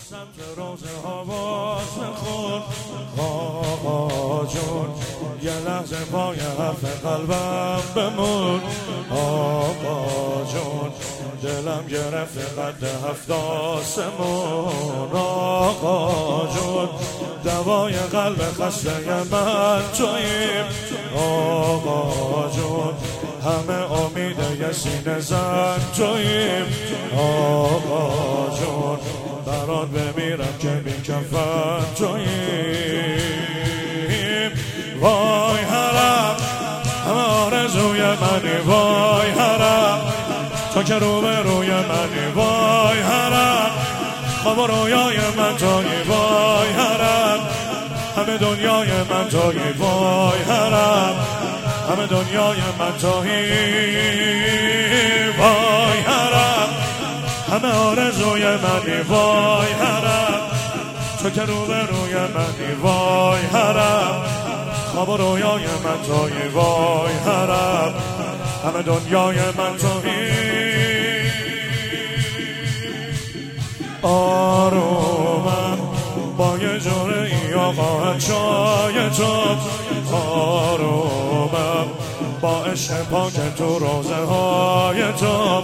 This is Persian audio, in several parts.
سمت روزه ها باز نخون آقا جون، یه لحظه پای حرف قلبم بمون آقا جون، دلم گرفت قد 7 آسمون آقا جون، دوای قلب خسته من توییم آقا جون، همه امید یه سینه زن توییم آقا جون، برات بمیرم که بی کفن توییم. وای حرم همه آرزوی منی، وای حرم تو که روبروی منی، وای حرم خواب و رویای من تویی، وای حرم همه دنیای من تویی، وای حرم همه دنیای من تویی، وای حرم همه آرزوی منی، وای حرم تو که روبروی منی، وای حرم خواب و رویای من تویی، وای حرم همه دنیای من تویی. آرومم با یه جوره آقا چای تو، آرومم با عشق پاک تو روزه های تو،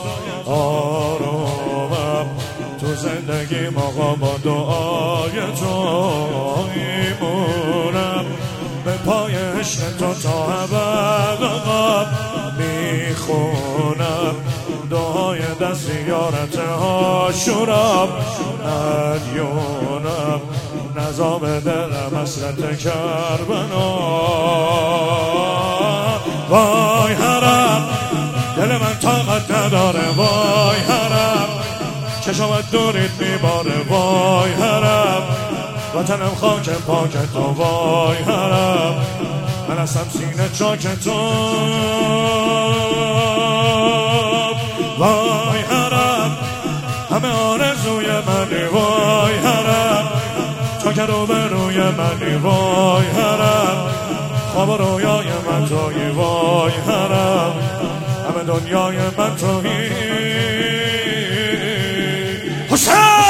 آرومم تو زندگی آقا با دعای تو، میمونم به پای عشق تو تا ابد آقا، میخونم دعای دست زیارت آشورا، مدیونم نظام دلم حسرت کربلا. وای حرم دل من طاقت نداره، وای حرم چشمت دورید میباره، وای حرم وطنم خاک پاک تو، وای حرم من هستم سینه چاک تو، وای حرم همه آرزوی منی، وای حرم تو که روبروی منی، وای حرم خواب و رویای من تویی، وای حرم همه دنیای من تویی. حسین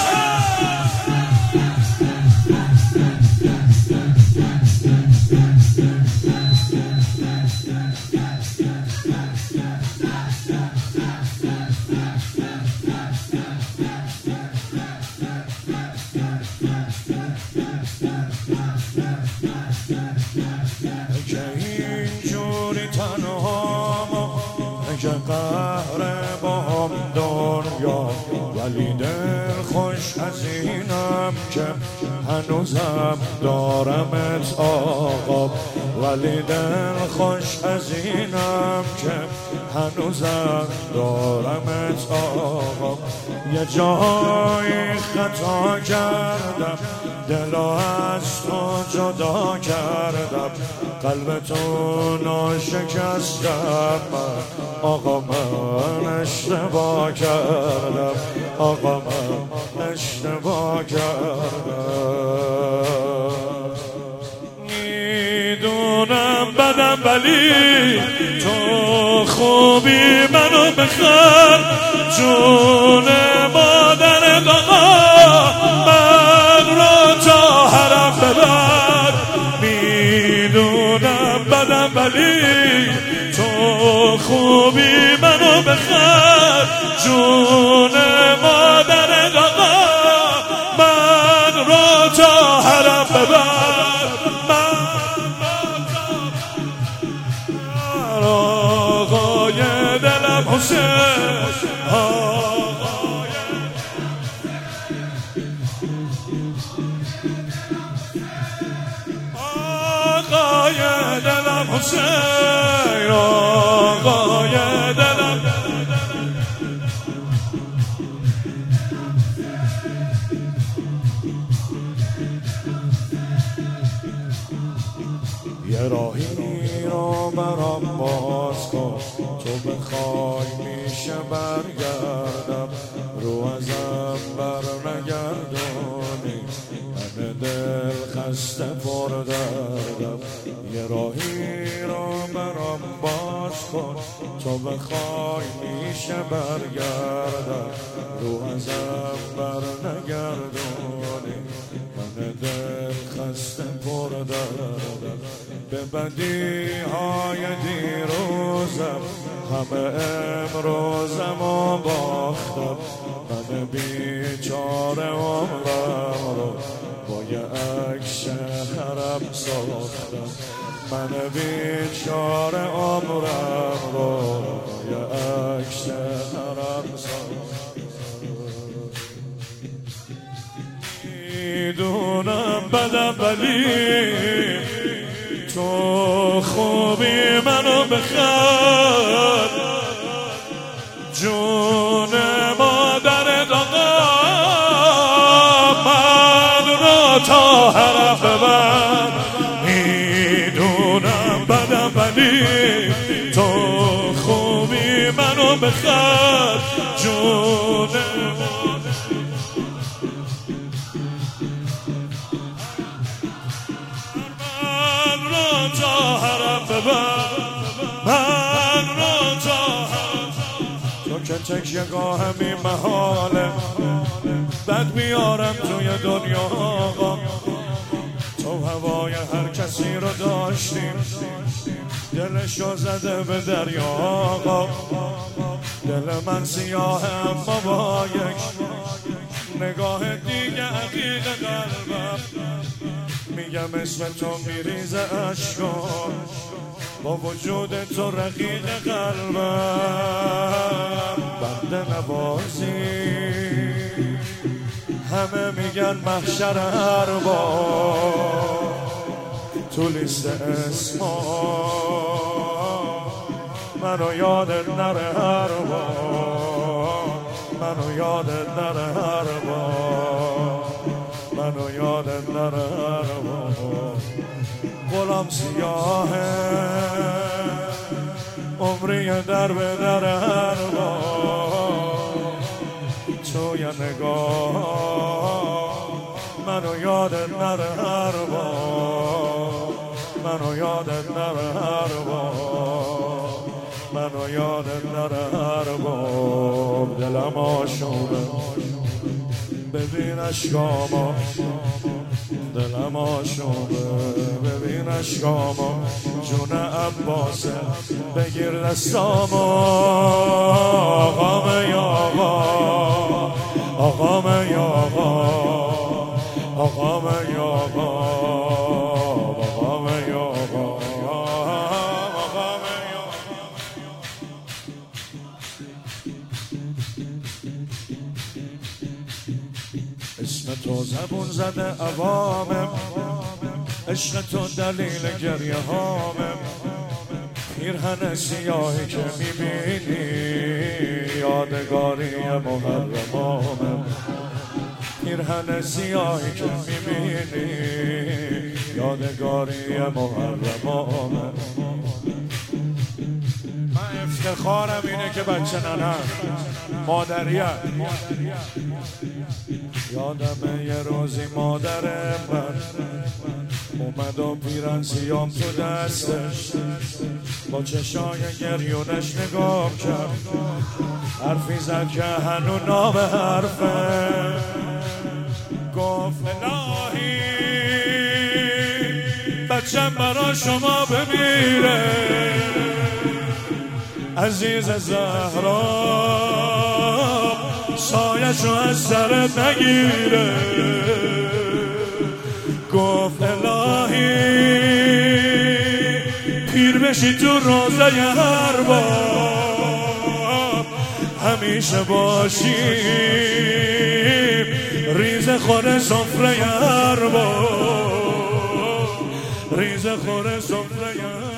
که قهر با هم دنیا، ولی دل خوش از اینم که هنوزم دارمت آقا، ولی دل خوش از اینم که هنوزم دارمت آقا. یه جایی خطا کردم، دلو از تو جدا کردم، قلبتو شکستم من آقا، من اشتباه کردم آقا، من اشتباه کردم. میدونم بدم ولی تو خوبی منو بخر، جون مادر آقا من رو تا حرم ببر. میدونم بدم ولی تو خوبی منو بخر، جون مادر آقا من رو تا حرم ببر. من آقای دلم حسین، آقای دلم حسین، آقای دلم. یه راهی رو برام باز کن، تو بخوای میشه برگردم، رو ازم بر نگردونی، من دل خسته پر دردم. یه راهی رو برام باز کن، تو بخوای میشه برگردم، رو ازم بر برگردونی، من دل خسته پر دردم به بدیهای دیروزم، همه امروزم و باختم. من بیچاره عمرم رو با یک شهرم ساختم، من بیچاره عمرم رو با یک شهرم ساختم. میدونم بدم ولی تو خوبی منو بخواد، جون مادر داغا من رو تا حرف من. میدونم بدم ولی تو خوبی منو بخواد، جون من رو تا تو که تکیه گاه همین محاله، بد میارم توی دنیا آقا. تو هوای هر کسی رو داشتیم، دلشو زده به دریا آقا. دل من سیاه اما با یک نگاه دیگه عقیق قلبم، میگم اسم تو میریزه اشکان، با وجود تو رقیق قلبم. بنده نوازی همه میگن محشر ارباب، تو لیست اسما منو یادت نره ارباب، منو یادت نره ارباب، منو یادت نره ارباب. غلام سیاهه عمری در به در ارباب، توی نگاه منو یادت نره ارباب، منو یادت نره ارباب، منو یادت نره ارباب. دلم آشوبه ببین اشکامو، دلم آشوبه ببین اشکامو، جون عباسه بگیر دستامو. آقام یا آقا، آقام یا آقا، آقام یا آقا، آقام یا آقا، آقام یا اسم تو زبون زده عوامم، عشق تو دلیل گریه هامم. پیرهن سیاهی که میبینی یادگاری محرمامم، پیرهن سیاهی که میبینی یادگاری محرمامم. من افتخارم اینه که بچه ننم مادریه. یادمه یه روزی مادر من اومد و پیرن سیام تو دستش، با چشای گریونش نگاه کرد، حرفی زد که هنو نام حرفه. گفت الهی بچم برا شما بمیره، عزیز زهرا سایه‌شو از سرت نگیره. گفت الهی پیر بشی تو روزه ارباب، همیشه باشیم ریز خور سفره ارباب، ریز خور سفره ارباب.